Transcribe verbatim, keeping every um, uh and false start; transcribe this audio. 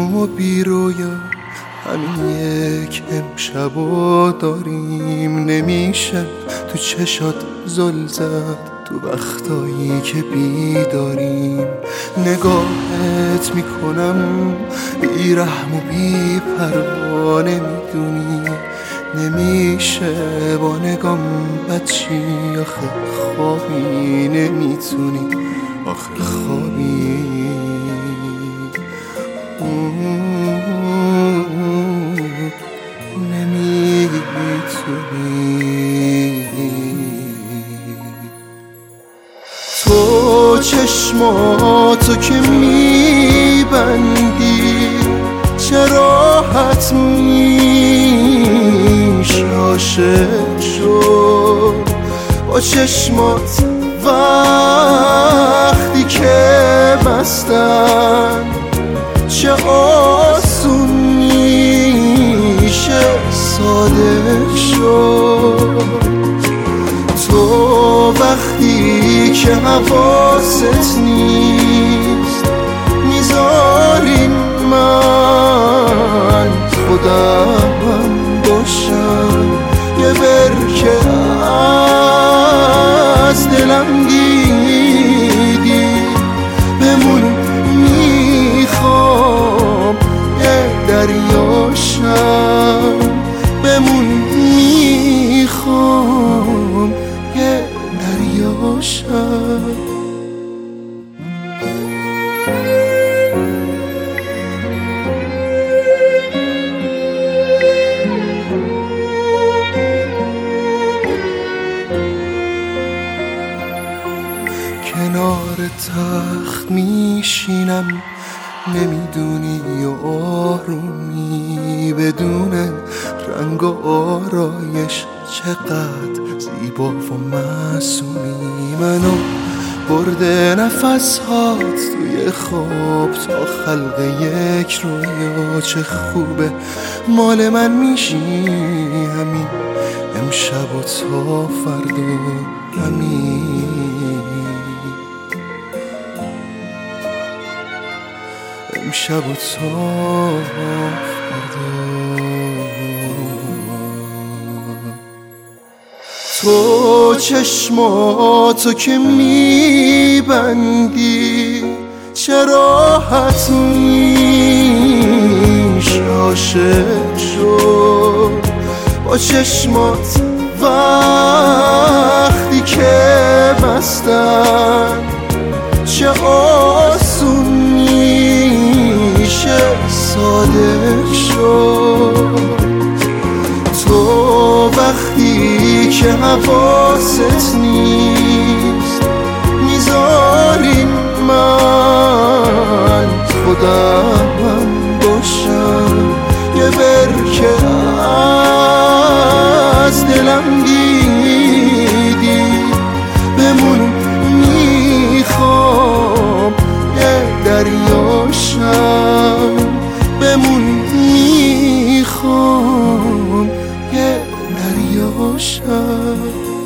و بی رویا همین یک امشبو داریم. نمیشه تو چشات زل زد تو وقتایی که بیداریم. نگاهت میکنم بی رحم و بی پروا، نمیدونی نمیشه با نگام بچی. آخه خوابی نمیتونی، آخه خوابی نمیتونی. تو چشماتو که میبندی چرا حتمیش عاشق شد با چشمات وقتی که بستن. چه آسون میشه صادق شد. تو وقتی که حواست نیست میذارین من خودم باشم. یه برکه از دلم دیدی بمون، میخوام یه دریاشم بمون، میخوام یه دریاشم. کنار تخت میشینم نمیدونی و آرومی بدون رنگ و آرایش چقدر زیبا و معصومی. منو برده نفس هات توی خواب تا خلق یک رویا. چه خوبه مال من میشی همین امشب و تا فردا همین امشب و تا فردا. تو چشماتو که میبندی چرا حتمیش عاشق شد با چشمات وقتی که بستن. چه آسون میشه صادق شد. تو وقتی که حواست نیست میذارین من خودم باشم. یه برکه از دلم دیدی بمون، میخوام یه دریاشم بمون، میخوام یه دریاشم.